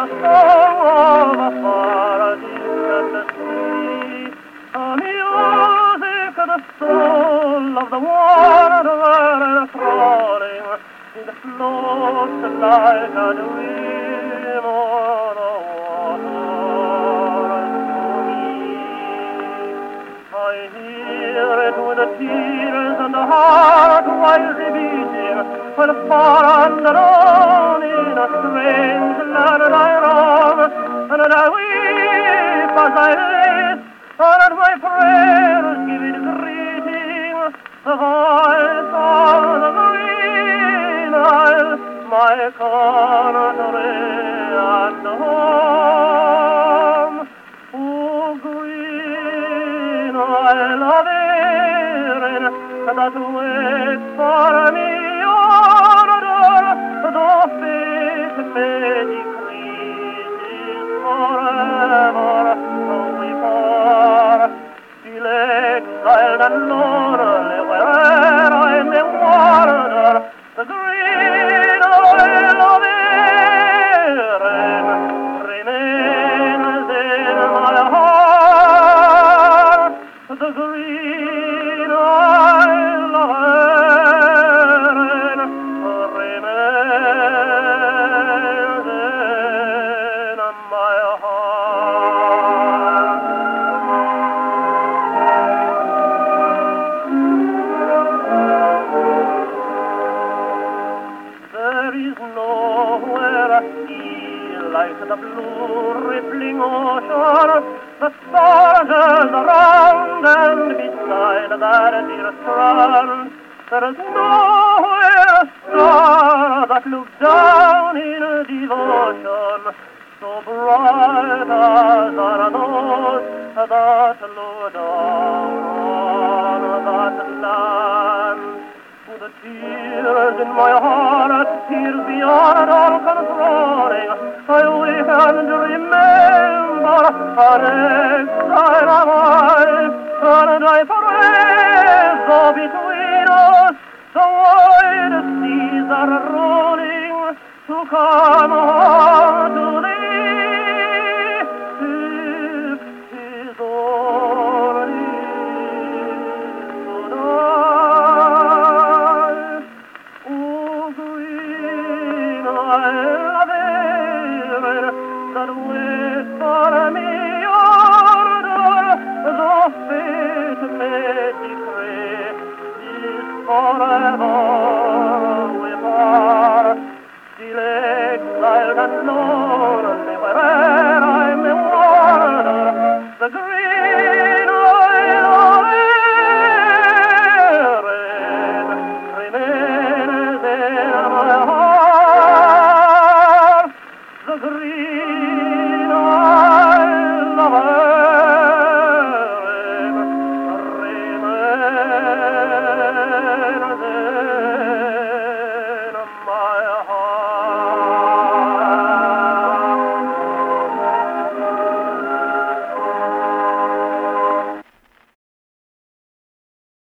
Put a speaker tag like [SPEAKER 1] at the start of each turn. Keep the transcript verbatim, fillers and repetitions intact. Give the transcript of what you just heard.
[SPEAKER 1] the song of a far distant sea, a music of the soul of the wanderer crawling, it floats like a dream on the water to me. I hear it with the tears and the heart wildly beating, when far and alone in a strange land I roam, and I weep as I listen, and my prayers give it greeting, the voice of the green isle, my country and home. Oh, green isle of Erin, that waits for me yonder, though fate may decrease is forever we part. Still exiled and lonely where'er I may wander, the green isle of Erin remains in my heart. The green isle of Erin remains in my heart. There is nowhere a sea like the blue rippling ocean, the stars around and beside that dear strand. There is nowhere a star that looks down in devotion so bright as are those that look down on that land. The tears in my heart, tears beyond all controlling, I weep and remember an exile of mine, and I pray, though between us the wide seas are rolling, to come home to thee, if 'tis only tonight. Oh, green isle of Erin, that waits for me yonder, though fate may decree is forever we part. Still exiled and lonely where'er I may wander, the green isle of Erin remains in my heart. The green isle of Erin remains in